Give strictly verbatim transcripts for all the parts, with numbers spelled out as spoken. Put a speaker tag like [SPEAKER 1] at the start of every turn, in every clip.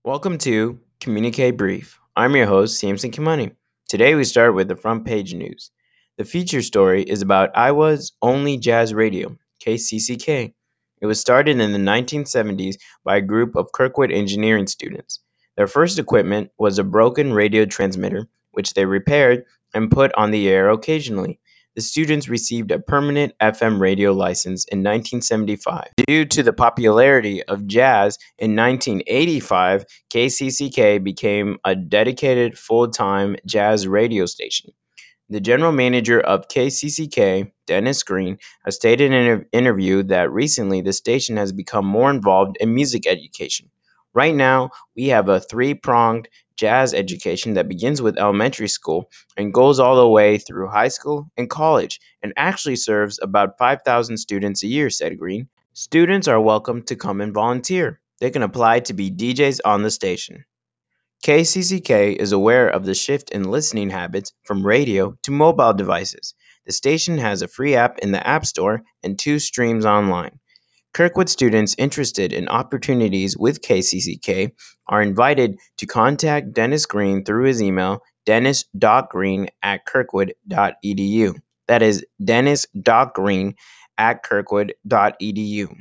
[SPEAKER 1] Welcome to Communicate Brief. I'm your host, Samson Kimani. Today we start with the front page news. The feature story is about Iowa's only jazz radio, K C C K. It was started in the nineteen seventies by a group of Kirkwood engineering students. Their first equipment was a broken radio transmitter, which they repaired and put on the air occasionally. The students received a permanent F M radio license in nineteen seventy-five. Due to the popularity of jazz in nineteen eighty-five, K C C K became a dedicated full-time jazz radio station. The general manager of K C C K, Dennis Green, has stated in an interview that recently the station has become more involved in music education. Right now, we have a three pronged jazz education that begins with elementary school and goes all the way through high school and college, and actually serves about five thousand students a year, said Green. Students are welcome to come and volunteer. They can apply to be D Js on the station. K C C K is aware of the shift in listening habits from radio to mobile devices. The station has a free app in the App Store and two streams online. Kirkwood students interested in opportunities with K C C K are invited to contact Dennis Green through his email dennis.green at kirkwood.edu. That is dennis.green at kirkwood.edu.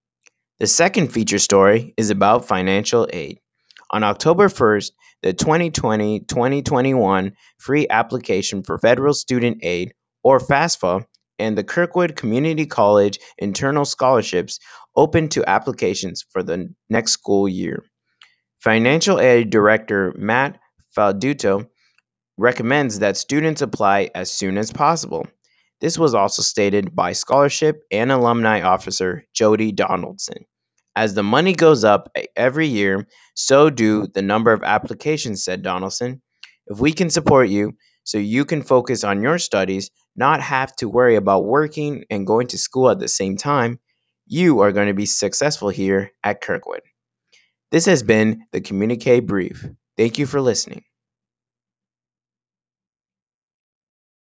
[SPEAKER 1] The second feature story is about financial aid. On October first, the twenty twenty twenty twenty-one free application for federal student aid, or FAFSA, and the Kirkwood Community College internal scholarships opened to applications for the next school year. Financial aid director Matt Falduto recommends that students apply as soon as possible. This was also stated by scholarship and alumni officer Jody Donaldson. As the money goes up e- every year, so do the number of applications, said Donaldson. If we can support you so you can focus on your studies, not have to worry about working and going to school at the same time, you are going to be successful here at Kirkwood. This has been the Communicate Brief. Thank you for listening.